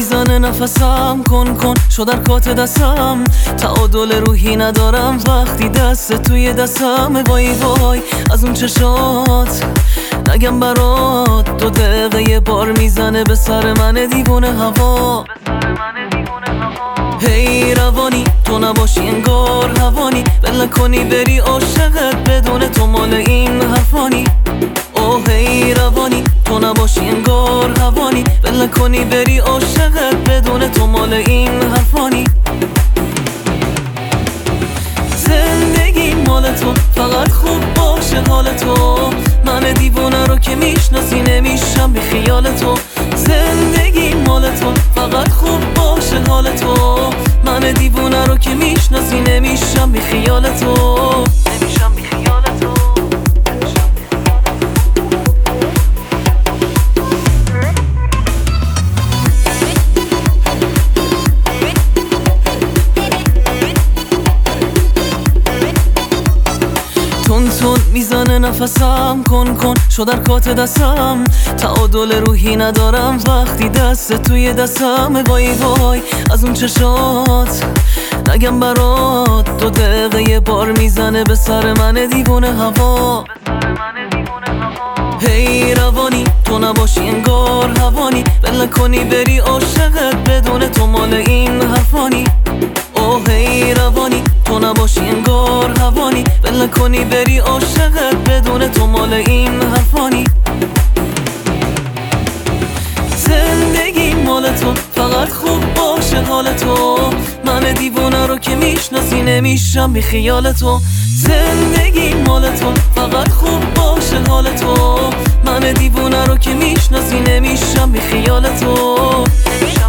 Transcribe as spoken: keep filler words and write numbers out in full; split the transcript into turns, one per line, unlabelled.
میزنه نفسم، کن کن شد در کات دستم. تعادل روحی ندارم وقتی دست توی دستم. وای وای از اون چشات نگم برات، دو دقیقه یه بار میزنه به سر من دیوونه هوا. هی روانی تو نباشی انگار هوانی، بله کنی بری عاشقت بدون تو مال این حرفانی. اوه هی روانی تو نباشی انگار هوانی، بله کنی بری عاشقت بدون تو مال این حرفانی. زندگی مال تو فقط خوب باشه حال تو، من دیوونه رو که میشناسی نمیشم بی خیال تو. زندگی مال تو فقط خوب باشه حال تو، من دیوونه رو که میشناسی نمیشم بی خیال تو. نمیشم بی خیال تو. تون تون میزنه نفسم، کن کن شد در کات دستم. تعادل روحی ندارم وقتی دست توی دستم. وای وای از اون چشات نگم برات، دو دقیقه یه بار میزنه به سر من دیوونه هوا. هی روانی تو نباشی انگار هوانی، بله کنی بری عاشقت بدون تو مال این حرفانی. اوه هی روانی تو نباشی انگار هوانی، بله کنی بری عاشقت بدون تو مال این حرفانی. زندگی مال تو فقط خوب باشه حال تو، من دیوونه رو که میشناسی نمیشم بی خیال تو. زندگی مال تو فقط خوب باشه حال تو، من دیوونه رو که میشناسی نمیشم بی خیال تو.